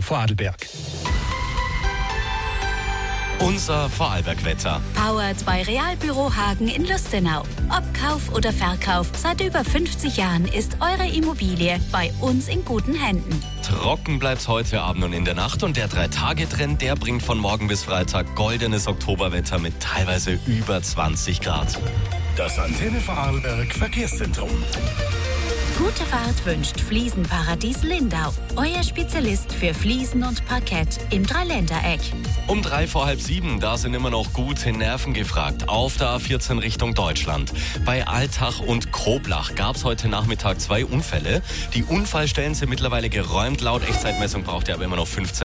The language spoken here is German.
Vorarlberg. Unser Vorarlberg-Wetter. Powered bei Realbüro Hagen in Lustenau. Ob Kauf oder Verkauf, seit über 50 Jahren ist eure Immobilie bei uns in guten Händen. Trocken bleibt's heute Abend und in der Nacht und der 3-Tage-Trend, der bringt von morgen bis Freitag goldenes Oktoberwetter mit teilweise über 20 Grad. Das Antenne Vorarlberg Verkehrszentrum. Gute Fahrt wünscht Fliesenparadies Lindau. Euer Spezialist für Fliesen und Parkett im Dreiländereck. Um 6:45, da sind immer noch gute Nerven gefragt. Auf der A14 Richtung Deutschland. Bei Altach und Koblach gab's heute Nachmittag 2 Unfälle. Die Unfallstellen sind mittlerweile geräumt. Laut Echtzeitmessung braucht ihr aber immer noch 15